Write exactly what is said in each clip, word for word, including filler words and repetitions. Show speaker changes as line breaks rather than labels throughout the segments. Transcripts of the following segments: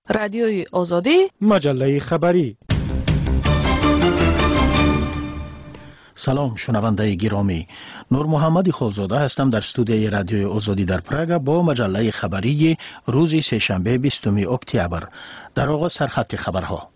رادیوی آزادی،
مجله خبری.
سلام شنونده گرامی، نور محمد خالزاده هستم در استودیوی رادیوی آزادی در پراگ با مجله خبری روز سه‌شنبه بیستم اکتبر. در آغاز سرخط خبرها.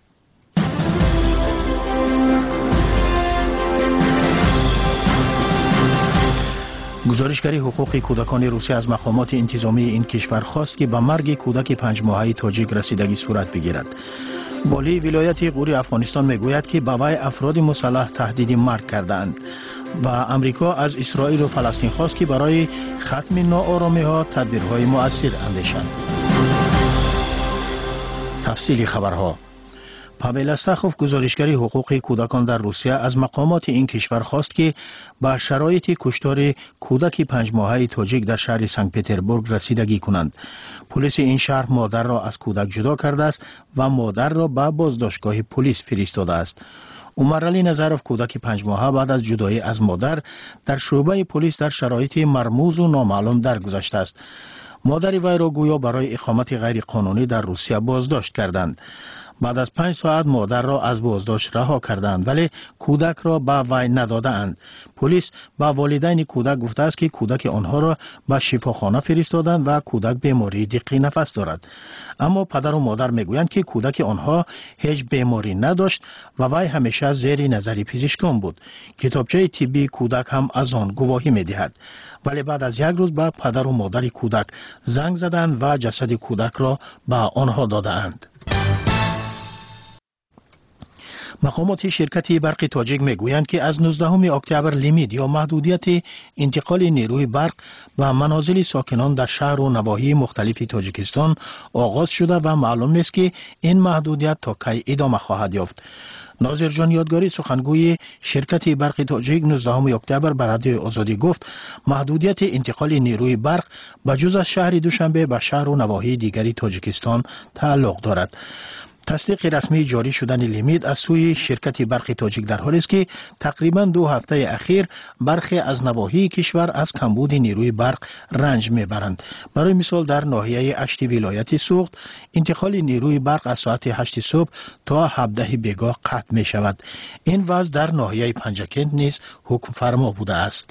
گزارشگری حقوق کودکان روسیه از مقامات انتظامی این کشور خواست که به مرگ کودک پنج ماهه تاجیک رسیدگی صورت بگیرد. والی ولایت غور افغانستان میگوید که به وی افراد مسلح تهدید مرگ کردند و امریکا از اسرائیل و فلسطین خواست که برای ختم ناآرامی ها تدبیرهای مؤثر اندیشند. تفصیل خبرها. پاول استخوف گزارشگری حقوق کودکان در روسیه از مقامات این کشور خواست که به شرایط کشتار کودک پنج ماهه تاجیک در شهر سنت پترزبورگ رسیدگی کنند. پلیس این شهر مادر را از کودک جدا کرده است و مادر را به بازداشتگاه پلیس فرستاده است. عمر علی نظرов کودک پنج ماهه بعد از جدایی از مادر در شعبه پلیس در شرایط مرموز و نامعلوم درگذشته است. مادر وی را گویا برای اقامت غیر قانونی در روسیه بازداشت کردند. بعد از پنج ساعت مادر را از بازداشت رها کردند ولی کودک را به وی ندادند. پلیس به والدین کودک گفته است که کودک آنها را به شفاخانه فرستادند و کودک بیماری دق نفس دارد. اما پدر و مادر میگویند که کودک آنها هیچ بیماری نداشت و وی همیشه زیر نظر پزشکان بود. کتابچه طبی کودک هم از آن گواهی میدهد. ولی بعد از یک روز به پدر و مادر کودک زنگ زدند و جسد کودک را به آنها دادند. مقامات شرکت برق تاجیک میگویند که از نوزدهم اکتبر لیمیت یا محدودیت انتقال نیروی برق به منازل ساکنان در شهر و نواحی مختلف تاجیکستان آغاز شده و معلوم نیست که این محدودیت تا کی ادامه خواهد یافت. ناظر جان یادگاری سخنگوی شرکت برق تاجیک نوزدهم اکتبر به رادیوی آزادی گفت محدودیت انتقال نیروی برق به جز از شهر دوشنبه به شهر و نواحی دیگری تاجیکستان تعلق دارد. تصدیق رسمی جاری شدن لیمیت از سوی شرکت برق تاجیک در حالی است که تقریبا دو هفته اخیر برخی از نواحی کشور از کمبود نیروی برق رنج میبرند. برای مثال در ناحیه اشتی ولایت سوخت انتقال نیروی برق از ساعت هشت صبح تا هفده بیگاه قطع می شود. این وضع در ناحیه پنجکند نیز حکم فرما بوده است.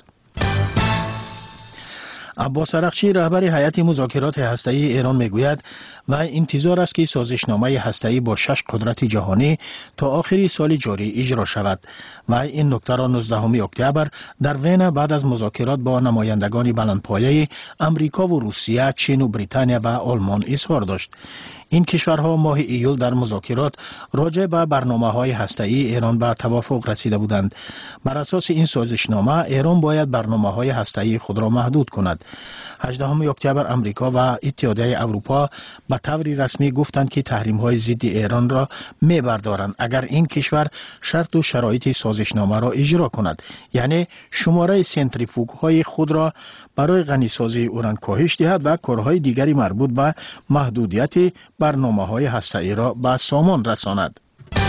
عباس ارغچی رهبر هیئت مذاکرات هسته‌ای ایران میگوید و انتظار است که سازشنامه هسته‌ای با شش قدرت جهانی تا آخر سال جاری اجرا شود و این نکته را نوزدهم اکتبر در وین بعد از مذاکرات با نمایندگان بلندپایه امریکا و روسیه، چین و بریتانیا و آلمان اظهار داشت. این کشورها ماه ایول در مذاکرات راجع به برنامه‌های هسته‌ای ایران به توافق رسیده بودند. بر اساس این سازشنامه ایران باید برنامه‌های هسته‌ای خود را محدود کند. هجدهم اکتبر امریکا و اتحادیه اروپا به طور رسمی گفتند که تحریم‌های ضد ایران را می‌بردارند اگر این کشور شرط و شرایط سازشنامه را اجرا کند، یعنی شماره سنتریفوگ‌های خود را برای غنیسازی اوران کاهش دهد و کارهای دیگری مربوط به محدودیت برنامه‌های هسته‌ای را به سامان رساند.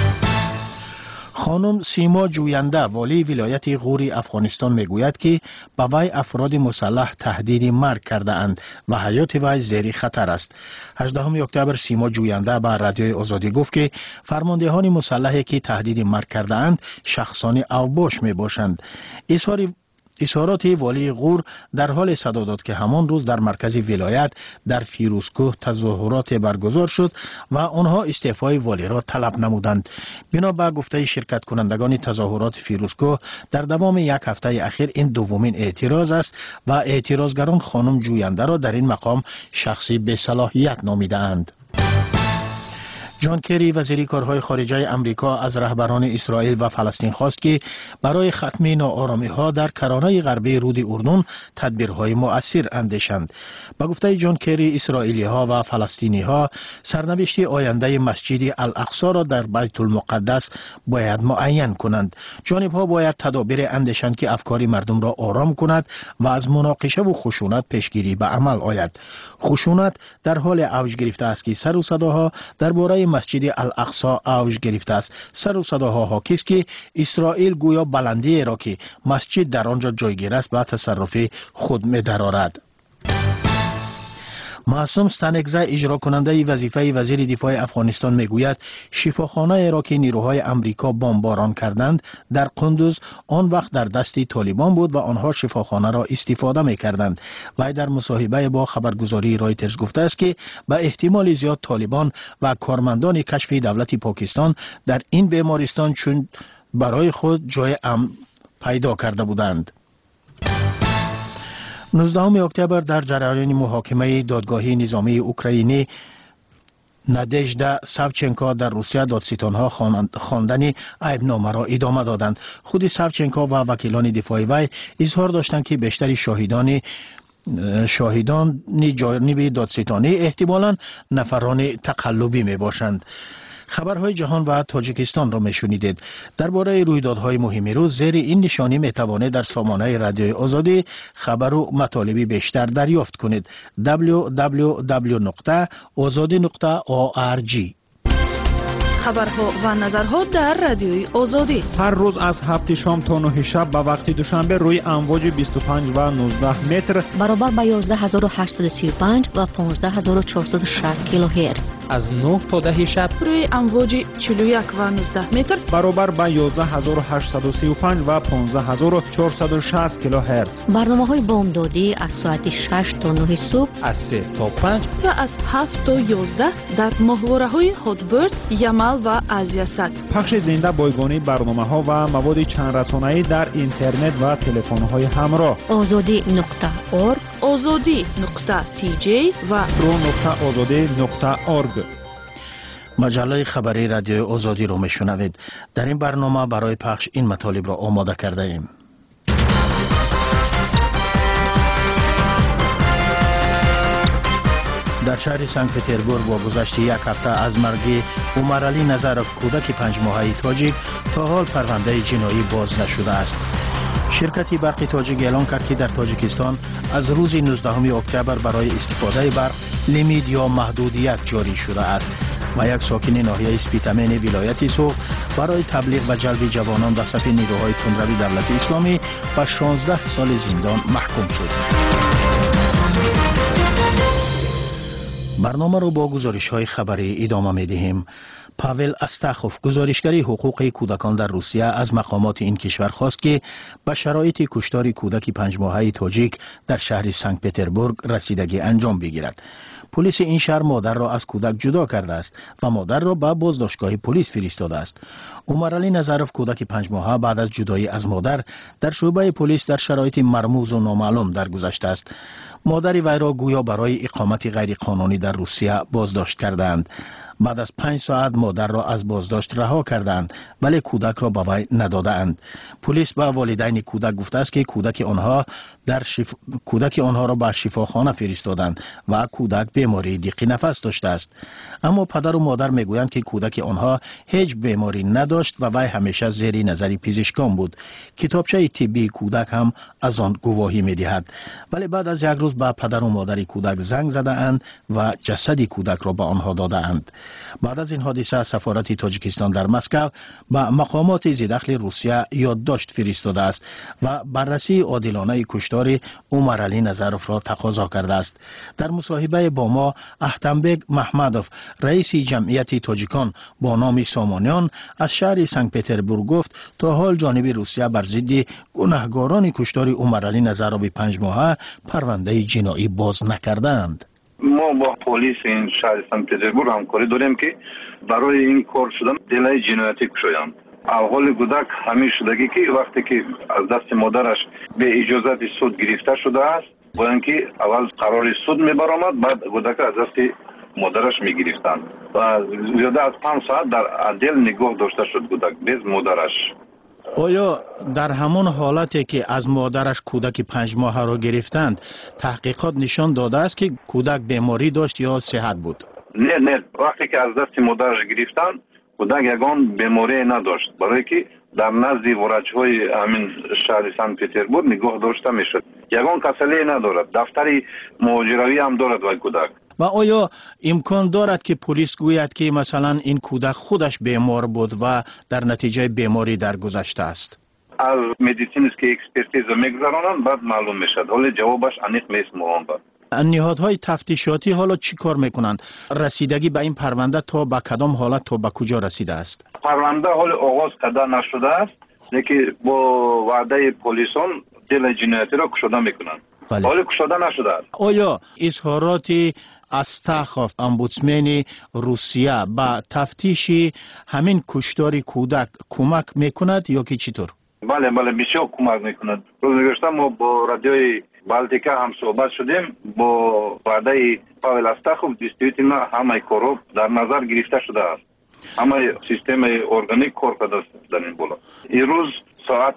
خانم سیما جوینده والی ولایت غور افغانستان میگوید که به وی افراد مسلح تهدید مرگ کرده اند و حیات وی زیر خطر است. هجدهم اکتبر سیما جوینده به رادیوی آزادی گفت که فرماندهان مسلحی که تهدید مرگ کرده اند شخصان اوباش می باشند. اظهار اظهارات والی غور در حال صدا داد که همان روز در مرکز ولایت در فیروزکوه تظاهرات برگزار شد و آنها استعفای والی را طلب نمودند. بنا به گفته شرکت کنندگان تظاهرات فیروزکوه در دوام یک هفته اخیر این دومین اعتراض است و اعتراضگران خانم جوینده را در این مقام شخصی به صلاحیت نامیدند. جان کری وزیر کارهای خارجه امریکا از رهبران اسرائیل و فلسطین خواست که برای ختم ناآرامی ها در کرانه غربی رود اردن تدبیرهای مؤثر اندیشند. با گفته جان کری اسرائیلی ها و فلسطینی ها سرنوشت آینده مسجد الاقصی را در بیت المقدس باید معین کنند. جانب ها باید تدابیر اندیشند که افکار مردم را آرام کند و از مناقشه و خشونت پیشگیری به عمل آید. خشونت در حال اوج گرفته است که سر و صداها درباره مسجد الاقصی اوج گرفته است. سر و صداها حاکی است که اسرائیل گویا بلندی را که مسجد در آنجا جایگیر است به تصرف خود می درآورد. معصوم ستانکزی اجرا کننده وظیفه وزیر دفاع افغانستان میگوید شفاخانه را که نیروهای امریکا بمباران کردند در قندوز آن وقت در دست طالبان بود و آنها شفاخانه را استفاده میکردند. و در مصاحبه با خبرگزاری رایترز گفته است که به احتمال زیاد طالبان و کارمندان کشف دولت پاکستان در این بیمارستان چون برای خود جای امن پیدا کرده بودند. نوزدهم اکتبر در جریان محاکمه دادگاهی نظامی اوکراینی نادژدا ساوچنکو در روسیه دادستانها خواندن عیبنامه را ادامه دادند. خود ساوچنکو و وکیلان دفاعی وی اظهار داشتند که بیشتر شاهدان شاهدان جانب دادستانی احتمالاً نفران تقلبی می باشند. خبرهای جهان و تاجیکستان را میشنیدید. درباره رویدادهای مهم روز زیر این نشانی میتوانید در سامانه رادیوی آزادی خبر و مطالبی بیشتر دریافت کنید. دبلیو دبلیو دبلیو نقطه آزادی نقطه او آر جی.
خبرها و نظرها در رادیوی آزادی
هر روز از هفت شام تا نه شب به وقت دوشنبه روی امواج بیست و پنج و نوزده متر
برابر با یازده هزار و هشتصد و سی و پنج و پانزده هزار و چهارصد و شصت کیلوهرتز
از نه تا ده شب
روی امواج چهل و یک و نوزده متر
برابر با یازده هزار و هشتصد و سی و پنج و پانزده هزار و چهارصد و شصت کیلوهرتز.
برنامه‌های بامدادی از ساعت شش تا نه صبح،
از سه تا پنج
و از هفت تا یازده در ماهواره‌های هاتبرد، یمل و آزیاست.
پخش زنده بایگانی برنامه‌ها و مواد چند رسانه‌ای در اینترنت و تلفن‌های همراه.
آزادی نقطه اورگ،
آزادی نقطه تی جی و
رو نقطه آزادی نقطه اورگ.
مجله خبری رادیو آزادی رو میشنوید. در این برنامه برای پخش این مطالب را آماده کرده ایم. در شهر سنت پترزبورگ با گذشت یک هفته از مرگ عمرعلی نظروف کودک پنج ماهه تاجیک تا حال پرونده جنایی باز نشده است. شرکت برق تاجیک اعلام کرد که در تاجیکستان از روز نوزدهم اکتبر برای استفاده برق لیمیت یا محدودیت جاری شده است و یک ساکن ناحیه اسپیتامین ولایت سوق برای تبلیغ و جلب جوانان به صف نیروهای تندروی دولت اسلامی به شانزده سال زندان محکوم شد. برنامه رو با گزارش های خبری ادامه می دهیم. پاول استاخوف گزارشگری حقوق کودکان در روسیه از مقامات این کشور خواست که به شرایط کشتار کودک پنج ماهه تاجیک در شهر سنت پترزبورگ رسیدگی انجام بگیرد. پلیس این شهر مادر را از کودک جدا کرده است و مادر را به بازداشتگاه پلیس فرستاده است. عمرعلی نظروف کودک پنج ماهه بعد از جدایی از مادر در شعبه پلیس در شرایط مرموز و نامعلوم درگذشته است. مادر وی را گویا برای اقامت غیرقانونی در روسیه بازداشت کردند. بعد از پنج ساعت مادر را از بازداشت رها کردند ولی کودک را به وی ندادند. پلیس به والدین کودک گفته است که کودک آنها در شف... کودک آنها را به شفاخانه فرستادند و کودک بیماری دیق نفس داشته است. اما پدر و مادر میگویند که کودک آنها هیچ بیماری نداشت و وی همیشه زیر نظر پزشکان بود. کتابچه طبی کودک هم از آن گواهی میدهد. ولی بعد از یک روز به پدر و مادر کودک زنگ زده اند و جسد کودک را به آنها داده اند. بعد از این حادثه سفارت تاجیکستان در مسکو به مقامات ذی‌دخل روسیه یادداشت فرستاده است و بررسی عادلانه کشتار عمرعلی نظروف را تقاضا کرده است. در مصاحبه با ما احتمبک محمدوف رئیس جمعیت تاجیکان با نام سامانیان از شهر سنت پترزبورگ گفت تا حال جانب روسیه بر ضد گناهکاران کشتار عمرعلی نظروف پنج ماهه پرونده جنایی باز نکردند.
ما با پلیس این شهر سنت پترزبورگ همکاری داریم که برای این کار شدن دلای جنایتی کشایند. اول کودک همین شدگی که وقتی که از دست مادرش به اجازت سود گرفته شده است باید که اول قرار سود میبرامد بعد کودک از دست مادرش میگرفتند و زیاده از پنج ساعت در عدل نگاه داشته شد کودک bez مادرش.
آیا در همان حالتی که از مادرش کودک پنج ماهه را گرفتند تحقیقات نشان داده است که کودک بیماری داشت یا صحت بود؟
نه نه وقتی که از دست مادرش گرفتند کودک یگان بیماری نداشت برای که در نزد ورچهای همین شهر سنت پترزبورگ نگاه داشته میشد. یگان کسلی ندارد. دفتر مهاجروی هم دارد وای کودک.
و آیا امکان دارد که پلیس گوید که مثلا این کودک خودش بیمار بود و در نتیجه بیماری درگذشته است؟
از مدیسین است که اکسپرتیز میگذرانند بعد معلوم میشد. ولی جوابش انیق نیست مهم.
نهادهای تفتیشاتی حالا چی کار میکنند؟ رسیدگی به این پرونده تا به کدام حالت تا به کجا رسیده است؟
پرونده حال آغاز کرده نشده است، لیکن با وعده پلیسان دل جنایتی را کشوده میکنند. حال کشوده نشده است.
آیا اظهارات استخف امبودسمن روسیه به تفتیش همین کشتار کودک کمک میکند یا که چطور؟
بله بله بسیار کمک میکند. روز گذشته ما با رادیوی بالتیکا هم صحبت شدیم، با وعده پاول استخف دیستریکت همه کارو در نظر گرفته شده است. همه سیستم ارگانیک کار کرده است در این بالا. این روز ساعت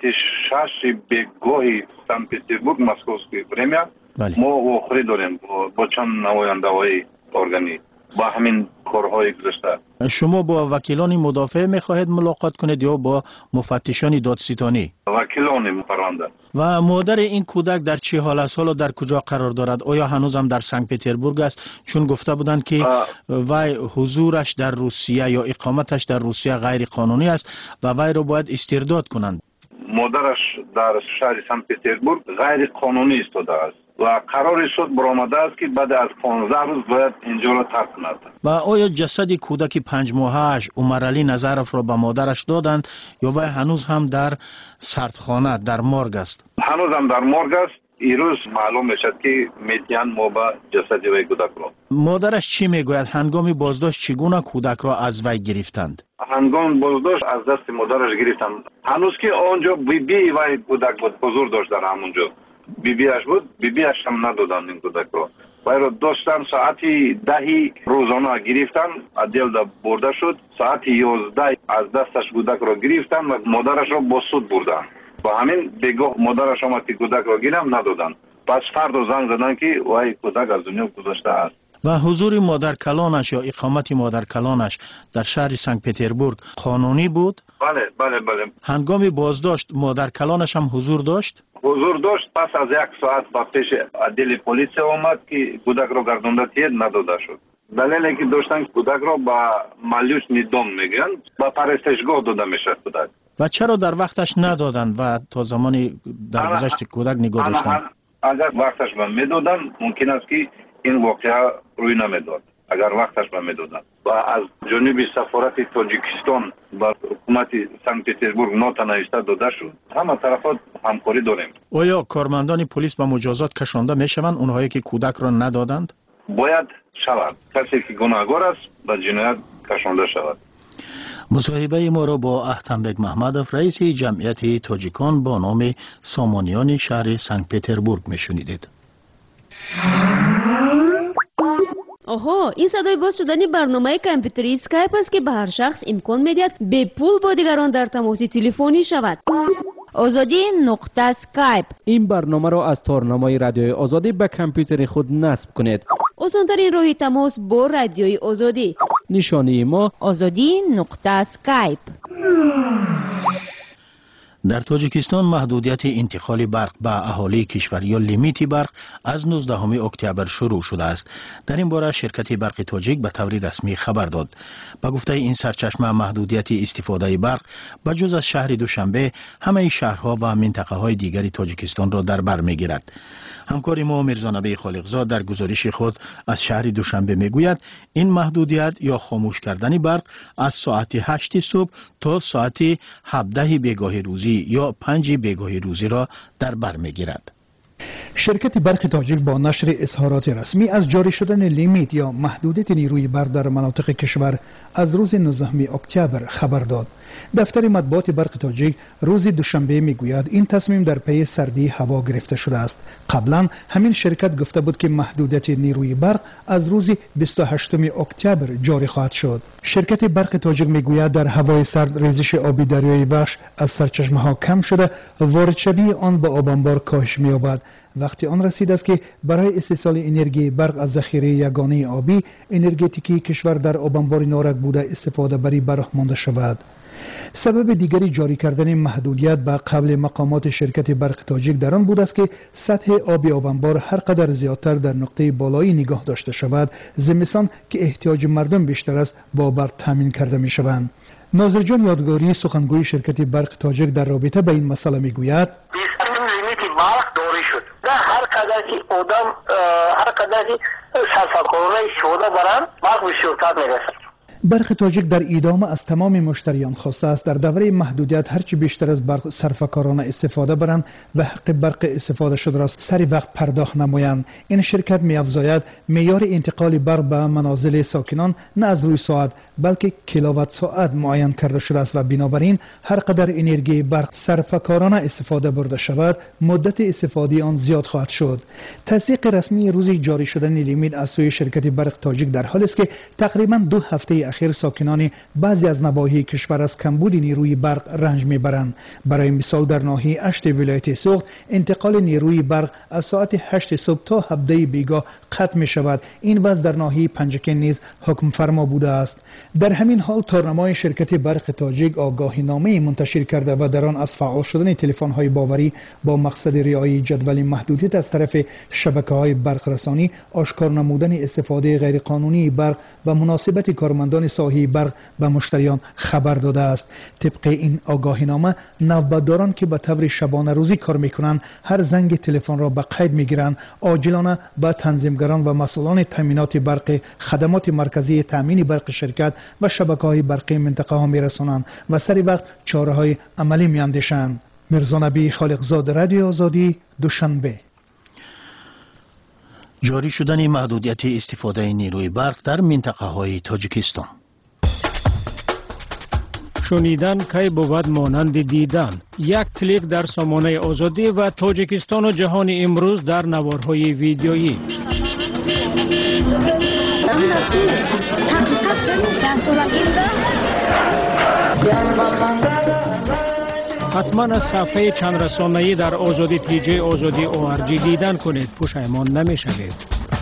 شش بگاه سن پترزبورگ مسکوسکی پرمیا ما واخری داریم با چند نماینده های ارگانیک با همین کارهای گذشته.
شما با وکیلان مدافع میخواهید ملاقات کنید یا با مفتشان دادستانی؟
وکیلان پرونده.
و مادر این کودک در چه حال است؟ حالا در کجا قرار دارد؟ آیا هنوز هم در سن پترزبورگ است؟ چون گفته بودند که وی حضورش در روسیه یا اقامتش در روسیه غیر قانونی است و وی را باید استرداد کنند.
مادرش در شهر سن پترزبورگ غیر قانونی ایستاده است و قرار شد برآمده است که بعد از پانزده روز باید اینجا را ترک کند.
و آیا جسد کودک پنج ماهه‌اش عمرعلی نظرف را به مادرش دادند یا وی هنوز هم در سردخانه در مورگ است؟
هنوز هم در مورگ است. این روز معلوم میشد که میتیان ما با جسد وی کودک را.
مادرش چی میگوید؟ هنگام بازداشت چگونه کودک را از وی گرفتند؟
هنگام بازداشت از دست مادرش گرفتند. هنوز که آنجا بی بی وی کودک بود حضور داشت در همونجا. بی بیش بود، بی بیش هم ندادند این کودک را. وی را داشتن ساعتی دهی روزانه گرفتن، عدل دا برده شد. ساعتی یازده از دستش کودک را گرفتن و مادرش را با سود بردن. با همین بگاه مادرش آمد که کودک را گیرم ندادن. پس فردا زنگ زدن که وی کودک از دنیا گذشته است.
و حضور مادر کلانش یا اقامت مادر کلانش در شهر سن پترزبورگ قانونی بود؟
بله بله بله.
هنگام بازداشت مادر کلانش هم حضور داشت؟
حضور داشت. پس از یک ساعت با پیش عدل پلیس آمد که کودک را گردانده تید نداده شد. دلیلی که داشتن کودک را با مالیوش ندام میگن با پرستشگاه داده میشه کودک.
و چرا در وقتش ندادن و تا زمانی در گذشت کودک نگاه داشتن؟
اگر وقتش به میدادن ممکن است که این واقعه روی نمیداد. اگر وقتش به میدادن و از جانب سفارت تاجیکستان با حکومت سن پترزبورگ نوت نوشته داده شد. همه طرفات همکاری داریم.
آیا کارمندان پلیس به مجازات کشانده میشوند اونهایی که کودک را ندادند؟
باید شود. کسی که گناهکار است به جنایت کشانده شود.
مصاحبه ما را با احتمبک محمدوف رئیس جمعیت تاجیکان با نام سامانیان شهر سن پترزبورگ میشنیدید.
آها، این صدای باز شدنی برنامه کامپیوتری اسکایپ است که به هر شخص امکان میدهد به پول با دیگران در تماس تلفنی شود.
آزادی نقطه اسکایپ.
این برنامه را از تارنمای رادیوی آزادی به کامپیوتر خود نصب کنید.
آسان‌ترین راه تماس با رادیوی آزادی.
نشانی ما
آزادی نقطه اسکایپ.
در تاجیکستان محدودیت انتقال برق به اهالی کشور یا لیمیت برق از نوزدهم اکتبر شروع شده است. در این باره شرکت برق تاجیک به طور رسمی خبر داد. به گفته این سرچشمه محدودیت استفاده برق به جز از شهر دوشنبه همه شهرها و منطقه های دیگری تاجیکستان را در بر میگیرد. همکار ما میرزا نبی خالقزاد در گزارش خود از شهر دوشنبه میگوید این محدودیت یا خاموش کردن برق از ساعت هشت صبح تا ساعت هفده بیگاه روزی یا پنج بیگاه روزی را در بر میگیرد.
شرکت برق تاجیک با نشر اظهارات رسمی از جاری شدن لیمیت یا محدودیت نیروی برق در مناطق کشور از روز نوزدهم اکتبر خبر داد. دفتر مطبوعات برق تاجیک روز دوشنبه میگوید این تصمیم در پی سردی هوا گرفته شده است. قبلا همین شرکت گفته بود که محدودیت نیروی برق از روز بیست و هشتم اکتبر جاری خواهد شد. شرکت برق تاجیک میگوید در هوای سرد ریزش آبی دریای وحش از سرچشمه ها کم شده، واردشوی آن به آب انبار کاهش می‌یابد. وقتی آن رسید است که برای استحصال انرژی برق از ذخیره یگانه آبی انرژتیکی کشور در آب انبار نارک بوده استفاده بری برآمده شود. سبب دیگری جاری کردن محدودیت به قبل مقامات شرکت برق تاجیک در آن بود است که سطح آب آب انبار هر قدر زیادتر در نقطه بالایی نگاه داشته شود، زمستان که احتیاج مردم بیشتر است با برق تامین کرده می شوند. ناظر جان یادگاری سخنگوی شرکت برق تاجیک در رابطه با این مسئله می گوید
لیمیت برق داری شد. در هر قدر که آدم هر قدر که سرفکارانه استفاده برن برق بسیارتر میرسد.
برق تاجیک در ادامه از تمام مشتریان خواسته است در دوره محدودیت هرچی بیشتر از برق صرفکارانه استفاده برند و حق برق استفاده شده را سری وقت پرداخت نمایند. این شرکت می‌افزاید معیار انتقال برق به منازل ساکنان نه از روی ساعت بلکه کیلووات ساعت معین کرده شده است و بنابراین هر قدر انرژی برق صرفکارانه استفاده برده شود مدت استفاده آن زیاد خواهد شد. تصدیق رسمی روز جاری شدن لیمیت از سوی شرکت برق تاجیک در حالی است که تقریبا دو هفته اخیر ساکنان بعضی از نواحی کشور از کمبود نیروی برق رنج میبرند. برای مثال در ناحیه اشت ولایت سوخت انتقال نیروی برق از ساعت هشت صبح تا هفده بیگاه قطع می شود. این وضع در ناحیه پنجکن نیز حکم فرما بوده است. در همین حال تورنمای شرکت برق تاجیک آگاهی نامه منتشر کرده و در آن از فعال شدن تلفن های باوری با مقصد رعایت جدول محدودیت از طرف شبکه های برق رسانی، آشکار نمودن استفاده غیر قانونی برق و مناسبت کارمندان صاحب برق به مشتریان خبر داده است. طبق این آگاهینامه نوبتداران که به طور شبانه روزی کار میکنند هر زنگ تلفن را به قید میگیرند، عاجلانه به تنظیمگران و مسئولان تامینات برق خدمات مرکزی تامین برق شرکت و شبکه‌های برقی منطقه ها میرسانند و سری وقت چاره‌های عملی میاندیشند. میرزا نبی خالقزاد، رادیو آزادی، دوشنبه.
جاری شدن محدودیت استفاده نیروی برق در منطقه های تاجیکستان.
شنیدن کی بود مانند دیدن. یک کلیک در سامانه آزادی و تاجیکستان و جهان امروز در نوارهای ویدیویی. حتما از صفحه چند رسانه‌ای در آزادی تیجی آزادی او ار جی دیدن کنید، پشیمان نمی‌شوید.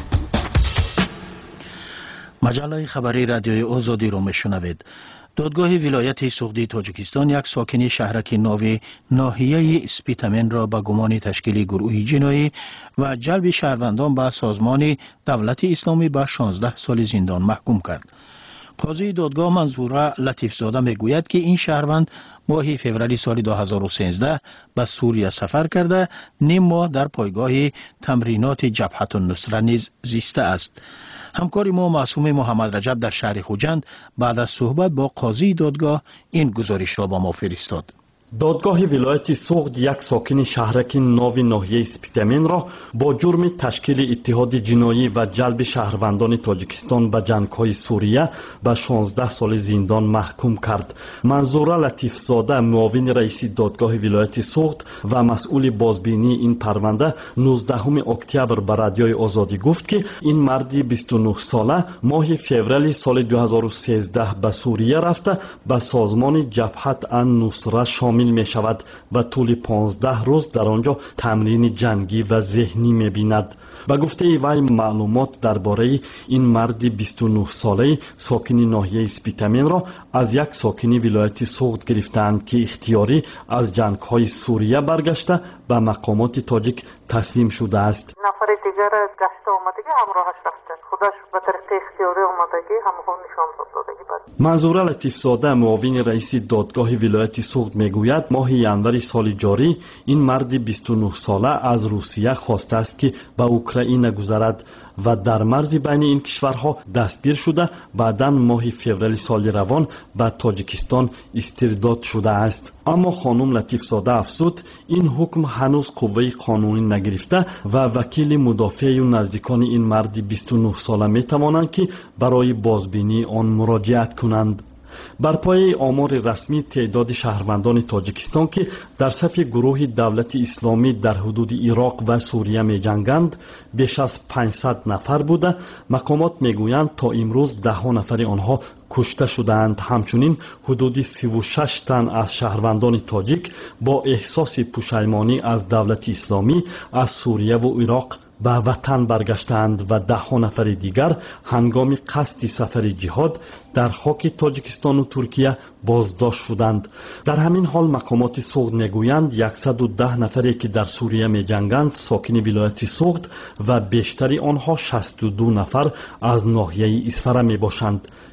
مجله خبری رادیوی آزادی رو میشنوید. دادگاه ولایت سوختی تاجیکستان یک ساکن شهرک ناوی ناحیه اسپیتامن را به گمان تشکیل گروه جنایی و جلب شهروندان به سازمان دولت اسلامی به شانزده سال زندان محکوم کرد. قاضی دادگاه منظوره لطیف زاده میگوید که این شهروند ماه فوریه سال دو هزار و سیزده به سوریه سفر کرده نیم ماه در پایگاه تمرینات جبهه النصره نیز زیسته است. همکار ما معصوم محمد رجب در شهر خوجند بعد از صحبت با قاضی دادگاه این گزارش را با ما فرستاد.
دادگاه ولایت سوخت یک ساکن شهرک ناوی ناحیه اسپیتامن را با جرم تشکیل اتحاد جنایی و جلب شهروندان تاجیکستان به جنگ‌های سوریه به شانزده سال زندان محکوم کرد. منظوره لطیف زاده، معاون رئیس دادگاه ولایت سوخت و مسئول بازبینی این پرونده، نوزدهم اکتبر به رادیوی آزادی گفت که این مردی بیست و نه ساله ماه فوریه سال دو هزار و سیزده به سوریه رفته به سازمان جبهه النصره شامل می شود و طول پانزده روز در آنجا تمرین جنگی و ذهنی می بیند. به گفته وی معلومات درباره این مرد بیست و نه ساله ساکن ناحیه اسپیتامن را از یک ساکن ولایت سوخت گرفتند که اختیاری از جنگ‌های سوریه برگشته به مقامات تاجیک تسلیم شده است.
نفر دیگر گشته آمدگی همراهش رفته، خودش به طریق اختیاری آمدگی همراه نشان دادگی بود.
منظوره لطیف زاده، معاون رئیس دادگاه ولایت سوخت میگوید ماه ینور سال جاری این مرد بیست و نه ساله از روسیه خواسته است که به اوکراین گذرد و در مرز بین این کشورها دستگیر شده بعداً ماه فوریه سال روان به تاجیکستان استرداد شده است. اما خانم لطیف زاده افزود این حکم هنوز قوه قانونی نگرفته و وکیل مدافع و نزدیکان این مرد بیست و نه ساله می توانند که برای بازبینی آن مراجعت کنند. بر پایه آمار رسمی تعداد شهروندان تاجیکستان که در صف گروه دولت اسلامی در حدود عراق و سوریه می جنگند بیش از پانصد نفر بوده. مقامات می گویند تا امروز ده نفر آنها کشته شدند. همچنین حدود سی و شش تن از شهروندان تاجیک با احساس پشیمانی از دولت اسلامی از سوریه و عراق به وطن برگشتند و ده نفر دیگر هنگام قصد سفر جهاد در خاک تاجیکستان و ترکیه بازداشت شدند. در همین حال مقامات سوخت میگویند صد و ده نفری که در سوریه می جنگند ساکن ولایت سوخت و بیشتری آنها شصت و دو نفر از ناحیه اسفره می باشند.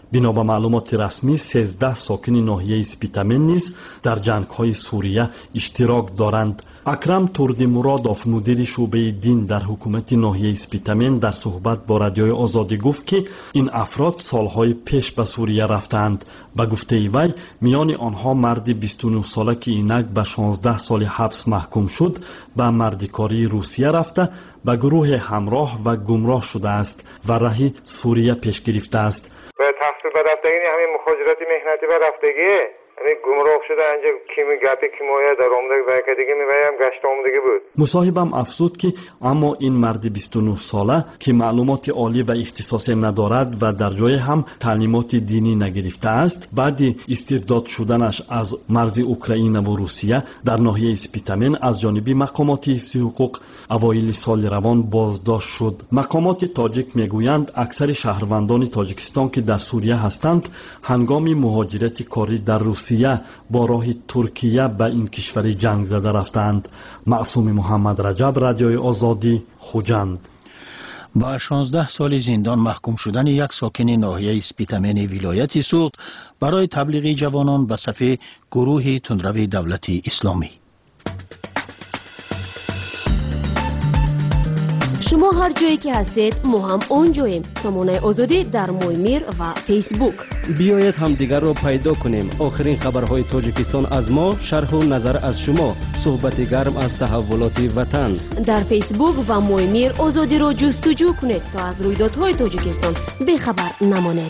бино ба маълумоти расмӣ сенздаҳ сокини ноҳияи спитамен низ дар ҷангҳои сурия иштирок доранд. акрам турдимуродов, мудири шуъбаи дин дар ҳукумати ноҳияи спитамен, дар суҳбат бо радиои озодӣ гуфт ки ин афрод солҳои пеш ба сурия рафтаанд. ба гуфтаи вай, миёни онҳо марди бисту нӯҳ сола ки инак ба шонздаҳ соли ҳабс маҳкум шуд, ба мардикории русия рафта ба гурӯҳе ҳамроҳ ва гумроҳ шудааст ва раҳи сурия пеш гирифтааст.
و تقصیر به رفتگی همین مخاجرت مهنتی به رفتگیه همین گمراه شده انجا کیمی گپی کیمویا در آمده و دیگه میبایم گشت آمدگی بود.
مصاحبم افزود که اما این مرد بیست و نه ساله که معلومات عالی و اختصاصی ندارد و در جای هم تعلیمات دینی نگرفته است، بعد استرداد شدنش از مرز اوکراین و روسیه در ناحیه اسپیتامن از جانب مقامات حفظ حقوق اوایل سال روان بازداشت شد. مقامات تاجیک میگویند اکثر شهروندان تاجیکستان که در سوریه هستند هنگام مهاجرت کاری در روسیه با راه ترکیه به این کشور جنگ زده رفتند. معصوم محمد رجب، رادیوی آزادی، خوجند.
با شانزده سال زندان محکوم شدن یک ساکن ناحیه اسپیتامن ولایت سوخت برای تبلیغ جوانان به صف گروه تندرو دولت اسلامی.
شما هر جایی که هستید ما هم اونجاییم. سامانه آزادی در مویمیر و فیسبوک.
بیایید همدیگر را پیدا کنیم. آخرین خبرهای تاجیکستان از ما، شرح و نظر از شما، صحبت گرم از تحولات وطن.
در فیسبوک و مویمیر آزادی را جستجو کنید تا از رویدادهای تاجیکستان بیخبر نمانید.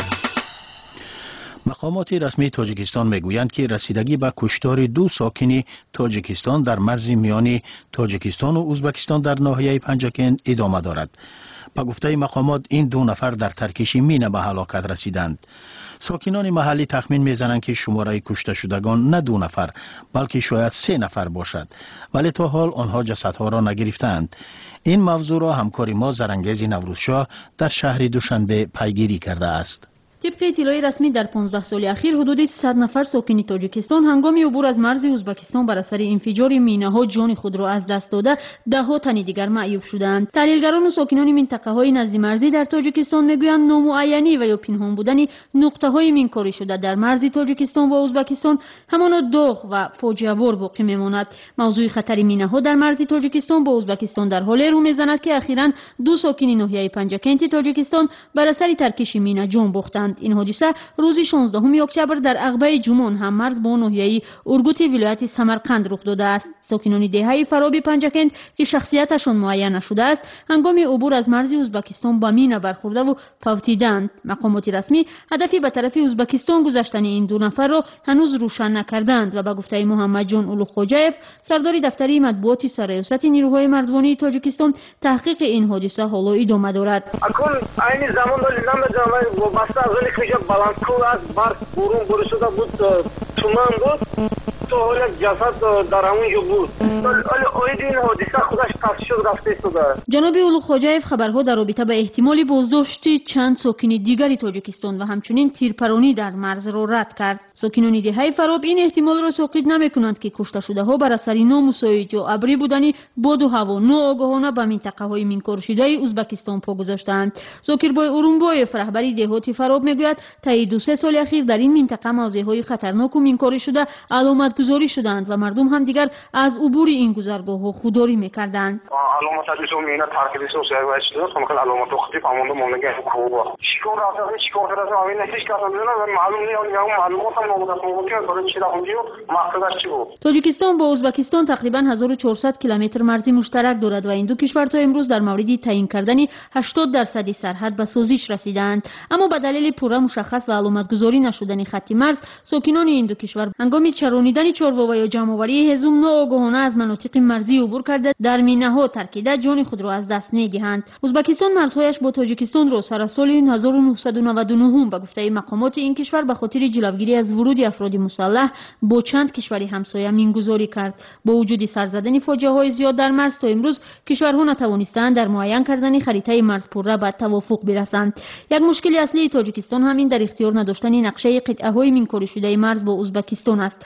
مقامات رسمی تاجیکستان میگویند که رسیدگی به کشتار دو ساکن تاجیکستان در مرز میان تاجیکستان و ازبکستان در ناحیه پنجکند ادامه دارد. به گفته مقامات این دو نفر در ترکش مینه به هلاکت رسیدند. ساکنان محلی تخمین میزنند که شماره کشته شدگان نه دو نفر بلکه شاید سه نفر باشد، ولی تا حال آنها جسدها را نگرفتند. این موضوع را همکار ما زرنگیز نوروزشاه در شهر دوشنبه پیگیری کرده است.
طبق اطلاع رسمی در پانزده سال اخیر حدود صد نفر ساکن تاجیکستان هنگام عبور از مرز ازبکستان بر اثر انفجار مینه‌ها جان خود را از دست داده، ده ها تن دیگر معیوب شدند. تحلیلگران و ساکنان منطقه‌های نزد مرزی در تاجیکستان میگویند نامعینی و یا پنهان بودن نقطه‌های مینکاری شده در مرز تاجیکستان و ازبکستان همانا داغ و فاجعه‌بار باقی میماند. موضوع خطر مینه‌ها در مرز تاجیکستان با ازبکستان در حال رو میزند که اخیراً دو ساکن ناحیه پنجکند تاجیکستان بر اثر ترکش مینه جان باختند. این حادثه روز شانزدهم اکتبر در عقبه جومان هم مرز با ناحیه اورگوت ولایت سمرقند رخ داده است. ساکنان دهه فرابی پنجکند که شخصیتشان معین نشده است هنگام عبور از مرز ازبکستان با مینه برخورده و فوتیدند. مقامات رسمی هدفی به طرف ازبکستان گذشتن این دو نفر را هنوز روشن نکردند و به گفته محمد جان اولوخوجایف، سردار دفتری مطبوعات سرریاست نیروهای مرزبانی تاجیکستان، تحقیق این حادثه حالا ادامه دارد.
اکنون این زمان داری نمیدونم وابسته از ولی که بالانکول از برق برون برسوده بود تومان بود تو حالا جسد در همونجا بود. ولی اوید این حادثه خودش تفشید رفته شده.
جناب اولوخوجایف خبرها در رابطه به احتمال بازداشت چند ساکن دیگری تاجیکستان و همچنین تیرپرانی در مرز را رد کرد. ساکنان دهه فراب این احتمال را ساقط نمی‌کنند که کشته شده ها بر اثر نامساعد یا ابری بودنی باد و هوا ناآگاهانه به منطقه های مینکار شده ازبکستان پا گذاشتند. زاکربای اورونبایف رهبری دهات فراب میگوید تا دو سه سال اخیر در این منطقه موضع‌های خطرناک و مینکاری شده علامت گذاری شدند و مردم هم دیگر از عبور این گذرگاه‌ها خودداری می‌کردند.
علامت ازشون مینا ترکیبشون سرگرم شده، خب کل علامت وقتی فهمونده مونده خوبه. چیکار راست چیکار درست آمین نتیش کردن نه معلوم نیست یا معلومات هم نبوده ممکن برای چی راهونجیو مقصدش چی بود.
تاجیکستان با ازبکستان تقریباً هزار و چهارصد کیلومتر مرزی مشترک دارد و این دو کشور تا امروز در مورد تعیین کردن هشتاد درصد سرحد به سازش رسیدند، اما به دلیل پوره مشخص و علامت گذاری نشدن خط مرز ساکنان این دو کشور هنگام چرانیدن چاروا و یا جمع‌آوری هزوم ناآگاهانه از مناطق مرزی عبور کرده در مینه‌ها ترکیده جان خود را از دست می‌دهند. ازبکستان مرزهایش با تاجیکستان را سر از سال هزار و نهصد و نود و نه به گفته مقامات این کشور به خاطر جلوگیری از ورود افراد مسلح با چند کشور همسایه مینگذاری کرد. با وجود سر زدن فاجعه‌های زیاد در مرز تا امروز کشورها نتوانستند در معین کردن خریطه مرز پوره به توافق برسند. یک مشکل اصلی تاجیکستان همین در اختیار نداشتن نقشه قطعه‌های مینکاری شده مرز با ازبکستان است. جورایی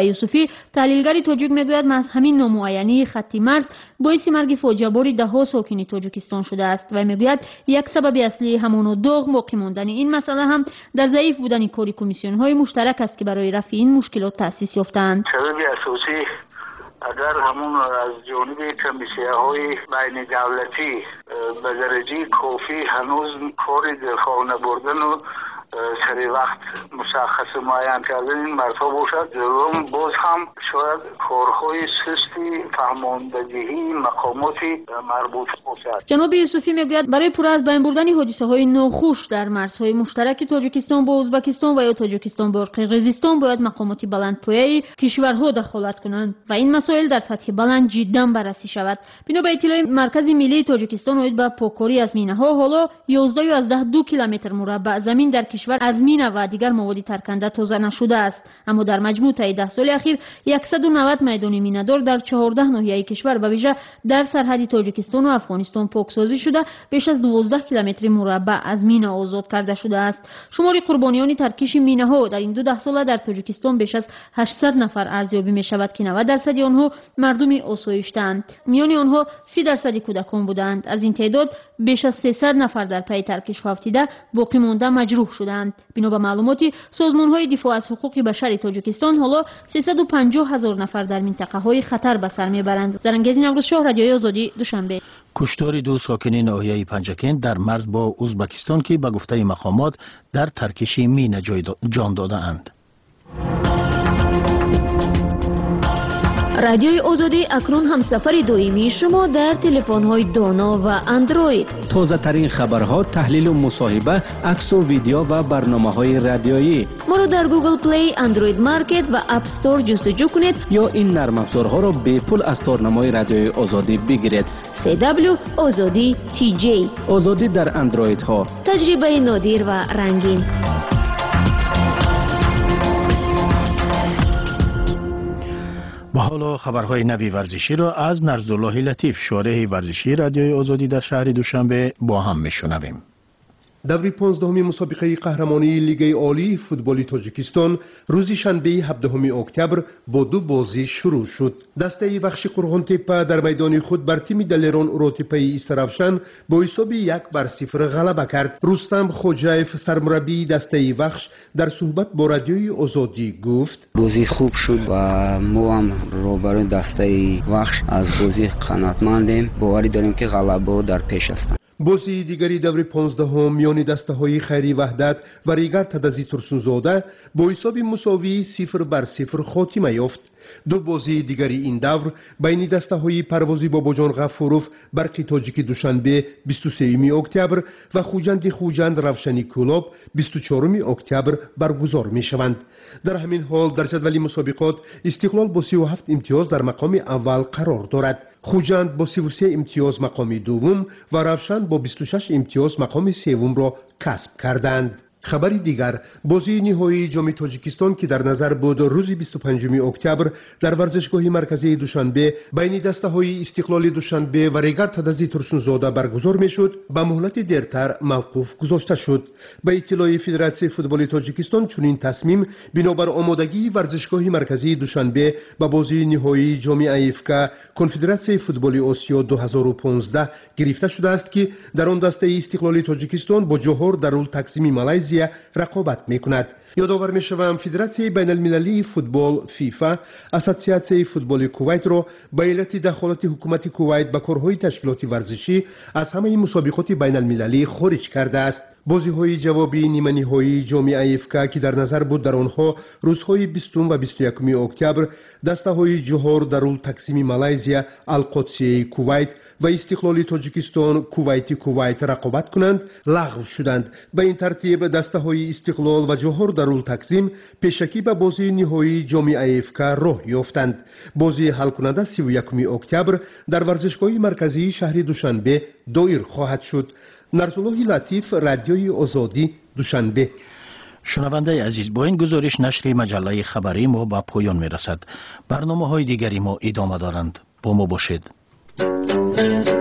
یوسفی تحلیلگر تاجیک میگوید محض همین نامعینی خط مرز باعث مرگ فاجعه باری دهها ساکن تاجیکستان شده است و میگوید یک سبب اصلی همان و داغ باقی ماندن این مسئله هم در ضعیف بودن کاری کمیسیون های مشترک است که برای رفع این مشکلات تأسیس یافتند.
سبب اساسی اگر همون از جانب کمیسیه های بین دولتی به درجه کافی هنوز کار دلخواه نبردن و سری وقت مشخص معین کردن این مرتا باشد، دوم باز هم شاید کارهای سستی فهماندهی مقاماتی مربوط باشد.
جناب یوسفی میگوید برای پر از بین بردن حادثه های ناخوش در مرزهای مشترک تاجیکستان با ازبکستان و یا تاجیکستان با قرقیزستان باید مقامات بلندپایه کشورها دخالت کنند و این مسائل در سطح بلند جدا بررسی شود. بنا به اطلاع مرکز ملی تاجیکستان اوید به پاککاری از مینه‌ها حالا یازده از ده دو کیلومتر مربع زمین در کشور از مینه و دیگر مواد ترکنده تازه نشده است، اما در مجموع طی ده سال اخیر صد و نود میدان مینه‌دار در چهارده ناحیه کشور به ویژه در سرحد تاجیکستان و افغانستان پاکسازی شده بیش از دوازده کیلومتر مربع از مینه آزاد کرده شده است. شمار قربانیان ترکش مینه‌ها در این دو ده ساله در تاجیکستان بیش از هشتصد نفر ارزیابی می شود که نود درصد آنها مردم آسایش‌اند. میان آنها سی درصد کودکان بودند. از این تعداد بیش از سیصد نفر در پی ترکش هفتیده باقی مانده مجروح شدند. بنا به معلوماتی سازمان‌های دفاع از حقوق بشر تاجیکستان حالا سیصد و پنجاه هزار نفر در منطقه‌های خطر به سر میبرند. زرنگزی نوروز شاه، رادیوی آزادی، دوشنبه.
کشتار دو ساکنین ناحیه پنجکن در مرز با ازبکستان که به گفته مقامات در ترکش مینه جان داده‌اند.
رادیوی آزادی اکنون همسفر دائمی شما در تلفن‌های دانا و اندروید.
تازه ترین خبرها، تحلیل و مصاحبه، عکس و ویدیو و برنامه‌های رادیویی.
ما را در گوگل پلی، اندروید مارکت و اپ استور جستجو کنید
یا این نرم افزارها را به پول از تارنمای رادیوی آزادی بگیرید.
سی دبلیو آزادی تی جی.
آزادی در اندروید ها.
تجربه نادر و رنگین.
و حالا خبرهای نوی ورزشی را از نرزالله لطیف، شارح ورزشی رادیوی آزادی در شهر دوشنبه با هم میشنویم.
دوری پانزدهمی مسابقه قهرمانی لیگ عالی فوتبال تاجیکستان روز شنبه هفدهم اکتبر با دو بازی شروع شد. دسته وخش قرغان تپه در میدان خود بر تیم دلیران اوراتپه ایسترافشن با حساب یک بر صفر غلبه کرد. رستم خوجایف سرمربی دسته وخش در صحبت با رادیوی آزادی گفت:
بازی خوب شد و ما هم روبروی دسته وخش از بازی قناعتمندیم. باوری داریم که غلبه در پیش است.
بازی دیگری دور پانزدهم میان دسته های خیری وحدت و ریگر تدزی ترسونزاده با حساب مساوی صفر بر صفر خاتمه یافت. دو بازی دیگری این دور بین دسته های پروازی باباجان غفوروف برق تاجیک دوشنبه بیست و سوم اکتبر و خوجند خوجند روشنی کلاب بیست و چهارم اکتبر برگزار می شوند. در همین حال در جدول مسابقات استقلال با سی و هفت امتیاز در مقام اول قرار دارد. خوجند با سی و سه امتیاز مقام دوم و روشن با بیست و شش امتیاز مقام سوم را کسب کردند. خبری دیگر، بازی نهایی جام تاجیکستان که در نظر بود روز بیست و پنجم اکتبر در ورزشگاه مرکزی دوشنبه بین دسته های استقلال دوشنبه و ریگر تدزی ترسونزاده برگزار می شد به مهلت دیرتر موقوف گذاشته شد. به اطلاع فدراسیون فوتبال تاجیکستان چنین تصمیم بنابر آمادگی ورزشگاه مرکزی دوشنبه به بازی نهایی جام ایفکا کنفدراسیون فوتبال آسیا دو هزار و پانزده گرفته شده است که در آن دسته استقلال تاجیکستان با جوهر دارالتقسیم مالزی رقابت میکند. یادآور میشوم فدراسیون بین المللی فوتبال فیفا اساسیاسیون فوتبال کویت را به علت دخالت حکومت کویت به کارهای تشکیلاتی ورزشی از همه مسابقات بین المللی خارج کرده است. بازی های جوابی نیمه نهایی جام ایفکا که در نظر بود در آنها روزهای بیستم و بیست و یکم اکتبر دسته های جوهر دارالتقسیم مالزی القدسی کویت و استقلال تاجیکستان کویتی کویت رقابت کنند لغو شدند. به این ترتیب دسته های استقلال و جوهر دارالتقسیم پیشکی به بازی نهایی جام ایفکا راه یافتند. بازی حل کننده سی و یکم اکتبر در ورزشگاه مرکزی شهر دوشنبه دایر خواهد شد. نرزالله لطیف، رادیوی آزادی، دوشنبه.
شنونده عزیز، با این گزارش نشر مجله خبری ما به پایان می رسد. برنامه های دیگری ما ادامه دارند. با ما باشید.